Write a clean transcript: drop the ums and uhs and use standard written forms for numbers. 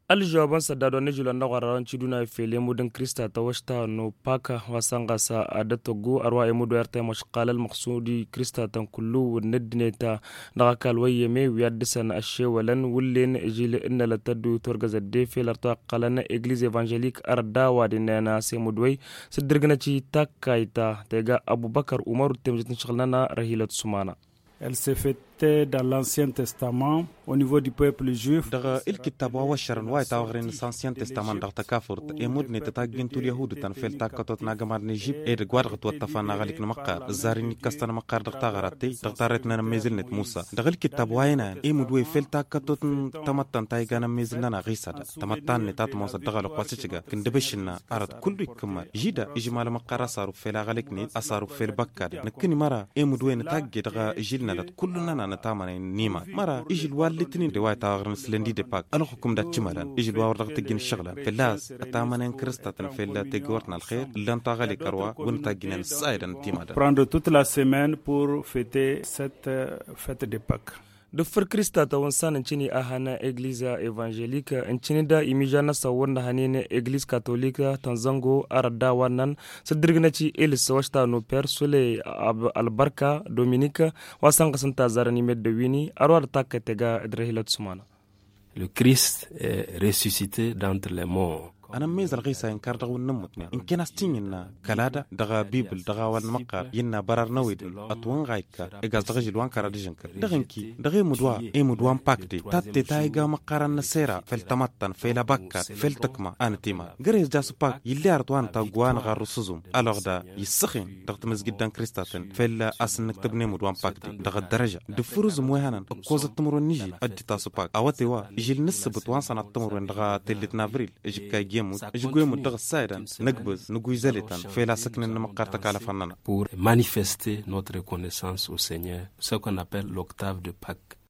aljawaban sadado ne julan na kwararan ciduna fele mudin krista ta washta no paka wasan gasa a da togo arwa emudu yarta mashqalal maqsudi krista tan kullu nadne ta daga kalwaye me wiyaddisan ashe walan wullen ejile inna la taddu torgaza de felarta qalana église évangélique arda wadina semudway sidirgna ci takaita tega abubakar umaru temjitin shaqlana rahilat sumana. Elle s'est fêtée dans l'Ancien Testament au niveau du peuple juif. دغ الكتاب وشرن واي تاغرين الأنسيان تستمان دغ تكافر يمدني تتاجن تول يهود تنفيل تاكتوت ناجمار نجيب إير غوارغت واتفانا غالك نمقار زارين كستنا مقار دغ تاغراتي دغ تارتنا نميزلنت موسى دغ الكتاب واينا مدوي فيل تاكتوت تمتن تايغانا ميزلنا غيسادا تمتن نتات موسى دغ لقواسيتشغا كندبشنا أرد كل كما جيدا إجمال مقار صاروا فيل غالك نيت أصاروا فيل بكار نكني مرة مدوي نتاجي دغ جيلنا كلنا نتامن نيما مرة إيش الوالدتني رواية تاغرن سلندي دباك أنا حكم دات جمالا إيش الوار رغتجين الشغلة في اللاز أتامن كريستاتن في الله تجورنا الخير لن تغلي كروا ونتاجين السائر تيمادا. Prendre toute la semaine pour fêter cette fête de Pâques. Dufar Krista ta wansan ncini a hana Eglise Evangelique ncini da imijana sawon hanene Eglise Catholique tanzango arada wannan sadirgna ci elis washta no per sole albarka Dominique wasan kasanta zarani medde wini arwar takatega adrehilat sumana. Le Christ est ressuscité d'entre les morts. أنا ميزل غيسا ينكر دغو النموتنا إن كان استينينا كلادا دغا بيبل دغا والمقار ينا برار نويد أطوان غايكا إغاز دغا جلوان كارا ديجنكر دغنكي دغي مدوا مدوان باكدي تاتي تايغا مقارا نسيرا فلتمتن فيلا باكا فلتكما أنا تيما غريز جاسو باك يلي أرطوان تاقوان غارو سوزوم ألوغ دا يسخين دغت مزجدان كريستاتن فيلا أسن نكتبني مدوان باكدي دغا الدرجة دفروز موهانا أكوزة تمرون نيجي أدي تاسو باك أواتي وا يجيل نسبت وانسان التمرون دغا تلت نافريل إجيكا pour manifester notre reconnaissance au Seigneur, ce qu'on appelle l'octave de Pâques.